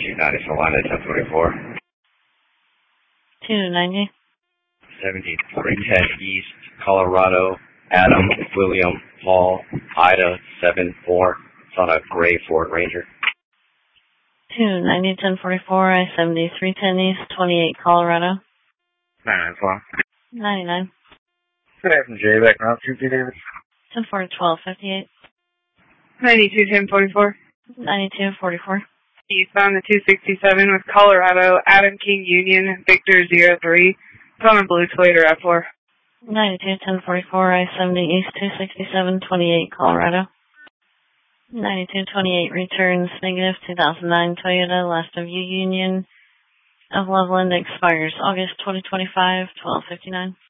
290 Salina 1024. 290. 7310 East, Colorado, Adam, William, Paul, Ida, 74. It's on a gray Ford Ranger. 290 1044, I-70 310 East, 28 Colorado. 994. 99. Good afternoon, Jay. Back around 2 David. 10 4 12 58. 92 1044. 92 44. Eastbound the 267 with Colorado, Adam King Union, Victor 03. It's on a blue Toyota RAV4. 92 1044, I-70 East 267 28 Colorado. 92 28 returns negative 2009 Toyota, last of U Union of Loveland expires August 2025, 12:59.